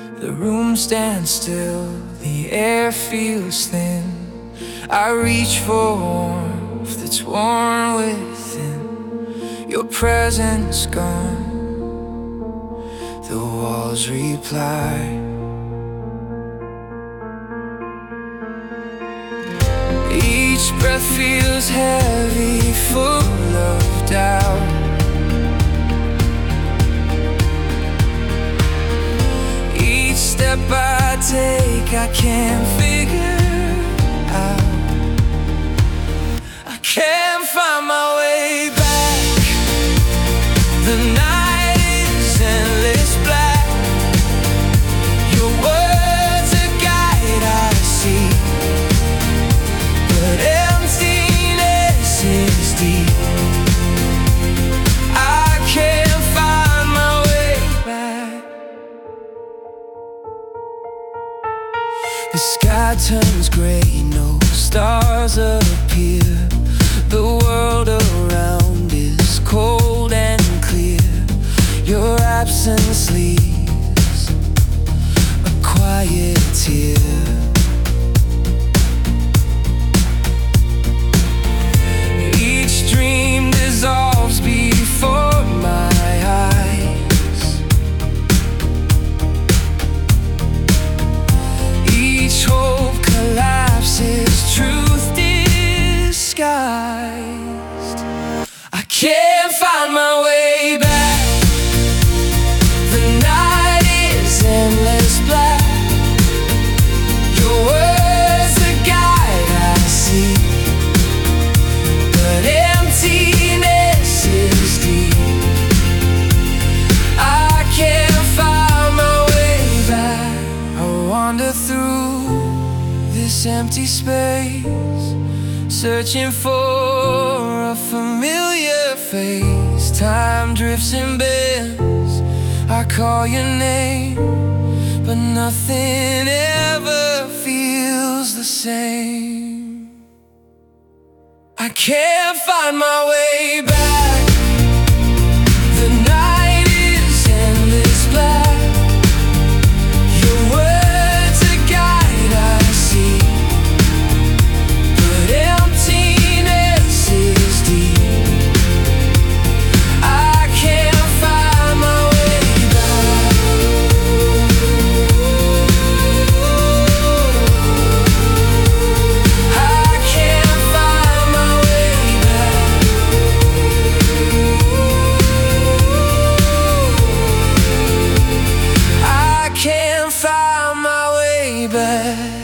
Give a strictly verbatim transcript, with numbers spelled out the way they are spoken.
The room stands still, the air feels thin. I reach for warmth that's worn within. Your presence gone, the walls reply. Each breath feels heavy, full of doubt. Each step I take, I can't figure out. I can't find my way back. The night is endless black. Your words a guide I see, but emptiness is deep. I can't find my way back. The sky turns gray, no stars appear. The world around is cold and clear. Your absence leaves a quiet tear. Each dream dissolves before my eyes. Each hope collapses, truth disguised. I can't find my way back. The night is endless black. Your words a guide I see, but emptiness is deep. I can't find my way back. I wander through this empty space, searching for a familiar face. Time drifts and bends, I call your name, but nothing ever feels the same. I can't find my way back. The night is endless black. Your words a guide I see, but emptiness is deep. I can't find my way back. I can't find my way back. I can't find my way back.